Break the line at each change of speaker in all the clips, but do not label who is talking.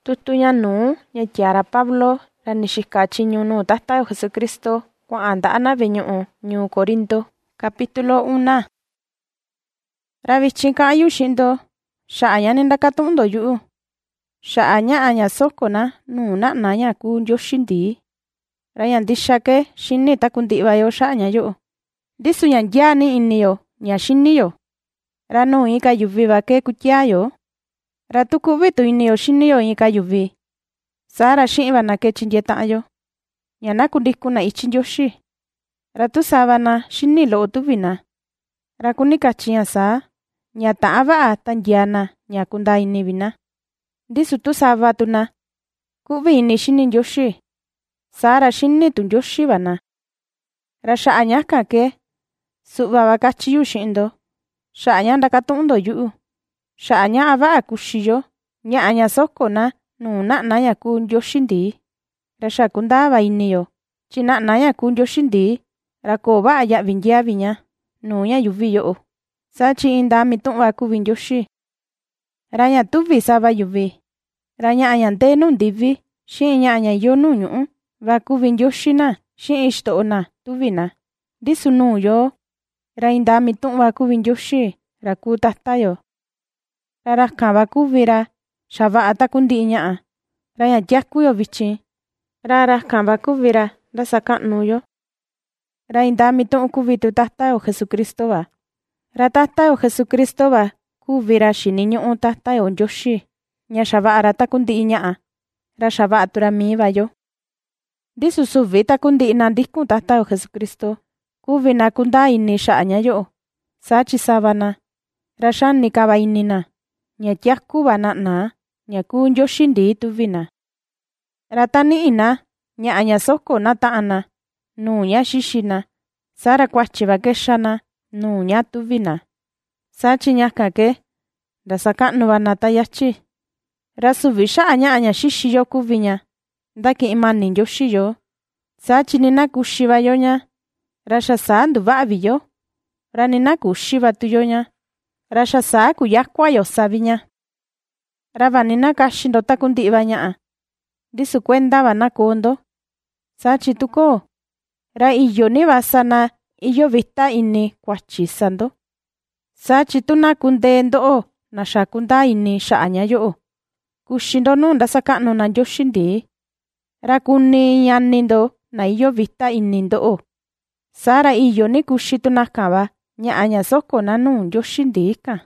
Tutuña nuu ña tiara Pablo ra nixika chiñu nuu Tatayo Jesucristo kua'a nda'ana ve'e ñu'u ñuu Corinto. Capítulo 1. Ra vichin ka'an yu xi'in ndo xa'a ña ni ndakatu'un ndo yu'u, xa'a ña'a ña sokona nuu na'na ña kuu Ndioxi ndii. Ra ña ndixa ke xini taku ndi'va yo xa'a ña yu'u, ndisu ña nyaani ini yo ña xini yo. Ra nuu inka yuvi va ke kutyaa yo, ra tu ku'vi tu ini yo xini yo inka yuvi, sa'ra xi'in va na ke tyindyee ta'an yo, ña na kundikun na ityi Ndioxi. Ra tu sava na xini lo'o tuvi na, ra kuni katyi ña saa, ña ta'an va'a tandyaa na ña kundaa ini vi na. Ndisu tu sava tu na ku'vi ini xini Ndioxi, sa'ra xini tu Ndioxi va na. Ra xa'a ñakan ke su'va va katyi yu xi'in ndo, xa'a ña ndakatu'un ndo yu'u, xa'a ña'a va'a kuxi yo, ña'a ña sokona nuu na'na ña kuu Ndioxi ndii. Ra xa kundaa va ini yo tyi na'na ña kuu Ndioxi ndii, ra koo va'a ya'vi nyaa vi ña nuu ña yuvi yo'o, saa tyi in ndaa mitu'un va kuvi Ndioxi. Ra ña tuvi sava yuvi, ra ña'a ña ndee nuu ndivi xi'in ña'a ña iyo nuu ñu'ú va kuvi Ndioxi na xi'in ixto'o na tuvi na. Ndisu nuu yo, ra in ndaa mitu'un va kuvi Ndioxi ra kuu Tata yo. Ra rakan va kuvi ra xa va'a taku ndi'i ña'a, ra ña tiaku yo vichin, ra rakan va kuvi ra ndasaka'nu yo. Ra in ndaa mitu'un kuvi tu Tata yo Jesucristo va. Ra Tata yo Jesucristo va kuvi ra xini ñu'u Tata yo Ndioxi, ña xa va'a ra taku ndi'i ña'a, ra xa va'a tu ra mii va yo. Ndisu suvi taku ndi'i na ndikun Tata yo Jesucristo kuvi na kundaa ini xa'a ña yo'o, saa tyi sava na ra xani ka va ini na ña tiaku va na'na ña kuu Ndioxi ndii tuvi na. Ra ta ni'i na ña'a ña sokona ta'an na nuu ña xixi na, sa'ra kuatyi va kexa na nuu ña tuvi na, saa tyi ñakan ke ndasaka'nu va na ta yatyi. Ra suvi xa'a ña'a ña xixi yo kuvi ña ndaki'in mani Ndioxi yo, saa tyi ni nakuxi va yo ña, ra xa saa nduva'a vi yo, ra ni nakuxi va tu yo ña, ra xa saa kuyakua yo savi ña. Ra va ni nakaxi ndo taku ndi'i va ña'a, ndisu kuenda va na koo ndo, saa tyi tu koo, ra iyo ni va sana iyo vita ini kuatyi sa ndo. Saa tyi tu na kundee ndo'o na xa kundaa ini xa'a ña yo'o, kuxi ndo nuu ndasaka'nu na Ndioxi ndii, ra kuni ñani ndo na iyo vita ini ndo'o, sa'ra iyo ni kuxi tu nakan va ña'a ña sokona nuu Ndioxi ndii kan.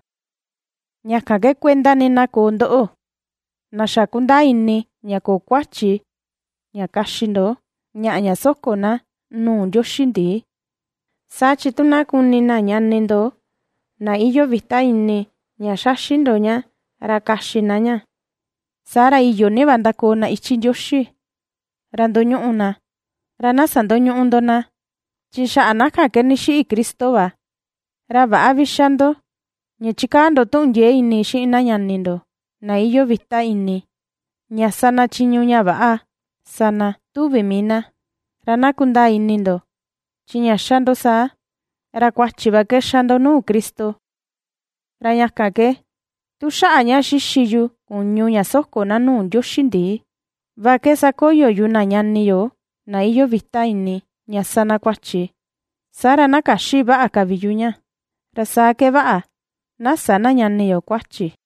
Ñakan ke kuenda ni na koo ndo'o, na xa kundaa ini ña koo kuatyi ña kaxi ndo ña'a ña sokona nuu Ndioxi ndii. Saa tyi tu na kuni na ñani ndo na iyo vita ini ña xaxi ndo ña ra kaxi na ña, sa'ra iyo ni va ndakoo na ityi Ndioxi, ra ndoñu'u na, ra na sandoñu'u ndo na, tyi xa'a nakan ke ni xi'i Cristo va. Ra va'a vixa ndo ña tyikaa ndo tu'un ndyee ini xi'in na ñani ndo na iyo vita ini, ña sana tyiñu ña va'a sana tuvi mii na, ra na kundaa ini ndo tyi ña xa ndo saa, ra kuatyi va kexa ndo nuu Cristo. Ra ñakan ke tu xa'a ña xixi yu kuñu ña sokona nuu Ndioxi ndii, va ke sakoyo yu na ñani yo na iyo vita ini ña sana kuatyi, sa'ra na kaxi va'a ka vi yu ña, ra saa ke va'a na sa na ñani yo kuatyi.